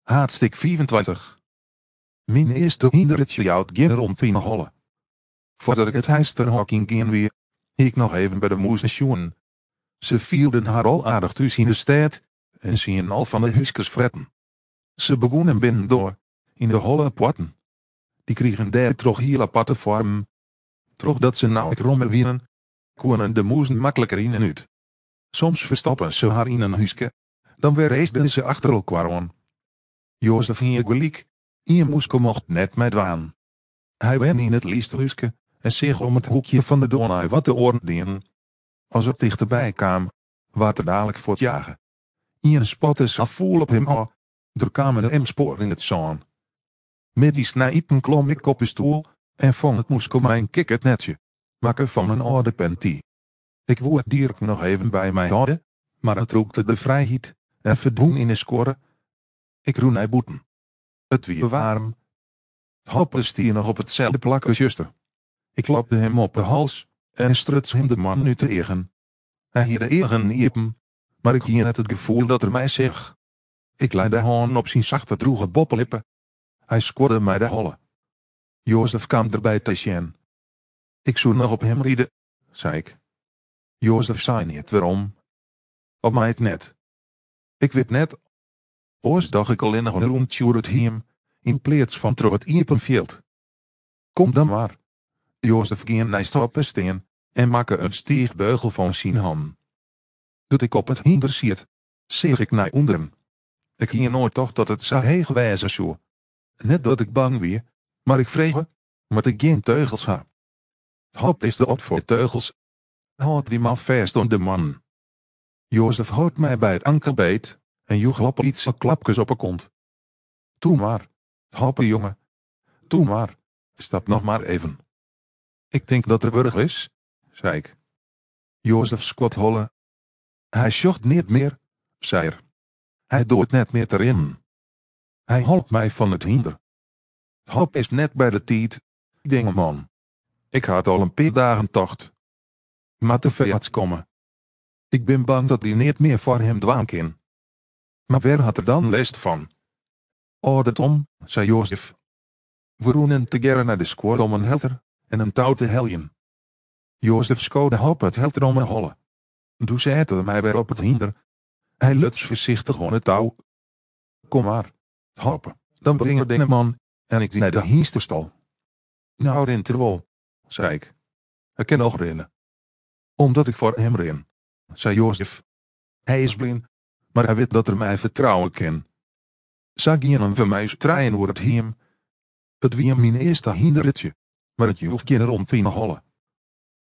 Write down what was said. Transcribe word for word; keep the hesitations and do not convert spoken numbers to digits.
Haatstuk vierentwintig. Mijn eerste hinderetje jouwt geen rond in holle. Voordat ik het huis ter hokking ging weer, ik nog even bij de moesten sjoen. Ze vielden haar al aardig thuis in de stad, en zien al van de huiskes fretten. Ze begonnen binnendoor, in de holle potten. Die kregen daar toch heel aparte vormen. Toch dat ze nou ik rommel wieren, konden de moesten makkelijker in en uit. Soms verstoppen ze haar in een huiske, dan weer reisden ze achter elkaar aan. Jozef hier gelijk, je moeske mocht net met waan. Hij wen in het liefste huiske, en zich om het hoekje van de doornaai wat te oren dienen. Als het dichterbij kwam, wat er dadelijk voor het jagen. Ian spotte zat vol op hem af, er kwamen de M-spoor in het zon. Met die snijpen klom ik op de stoel, en vond het moeske mijn kikkerd netje, wakker van een oude pentie. Ik wou het dier nog even bij mij houden, maar het rookte de vrijheid, en verdween in de score. Ik roe naar boeten. Het weer warm. Hoppe stier nog op hetzelfde plak als juster. Ik klopte hem op de hals, en struts hem de man nu te egen. Hij hier de egen niepen, maar ik hier net het gevoel dat er mij zich. Ik leid de hand op zijn zachte droege boppelippen. Hij squadde mij de holle. Jozef kwam erbij te zien. Ik zou nog op hem rieden, zei ik. Jozef zei niet waarom. Op mij het net. Ik weet net. Oors dacht ik al in een rondtjoer het hem, in plaats van terug het iepenveld. Kom dan maar. Jozef ging naar stoppen steen, en maakte een stierbeugel van zijn hand. Doet ik op het hinder ziet, zeg ik naar onderen. Ik ging nooit toch dat het zo heeg wijzen zou. Net dat ik bang weer, maar ik vreeg, maar ik geen teugels heb. Hop is de op voor teugels. Houd die man vast om de man. Jozef houdt mij bij het ankerbeet, en joeg op iets klapjes op een kont. Toe maar, hoppe jongen. Toe maar, stap nog maar even. Ik denk dat er wurg is, zei ik. Jozef squat holle. Hij zocht niet meer, zei er. Hij doet net meer erin. Hij helpt mij van het hinder. Hop is net bij de tijd, dinge man. Ik had al een paar dagen tocht. Maar te veats komen. Ik ben bang dat die niet meer voor hem dwaan kan. Maar waar had er dan last van? Oh, dat om, zei Jozef. We roenen together naar de squad om een helter en een touw te heljen. Jozef schouwde Hop het helter om me holle. Toen zette mij weer op het hinder. Hij luts voorzichtig aan het touw. Kom maar, Hop, dan breng er de man, en ik zie naar de hiesterstal. Nou rent er wel, zei ik. Hij kan nog rennen. Omdat ik voor hem ren, zei Jozef. Hij is blind, maar hij weet dat er mij vertrouwen kan. Zag je hem van mij draaien door het heem. Het wie mijn eerste hinderetje, maar het joeg geen rond in holle.